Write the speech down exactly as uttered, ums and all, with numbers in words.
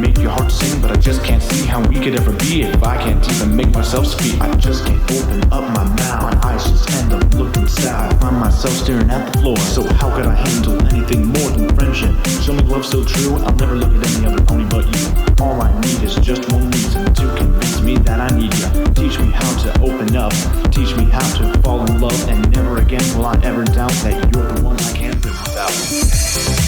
make your heart sing, but I just can't see how we could ever be if I can't even make myself speak. I just can't open up my mouth. My eyes just end up looking sad. I find myself staring at the floor. So how could I handle anything more than friendship? Show me love so true, I'll never look at any other pony but you. All I need is just one reason to convince me that I need you. Teach me how to open up. Teach me how to fall in love, and never again will I ever doubt that you're the one I can't live without.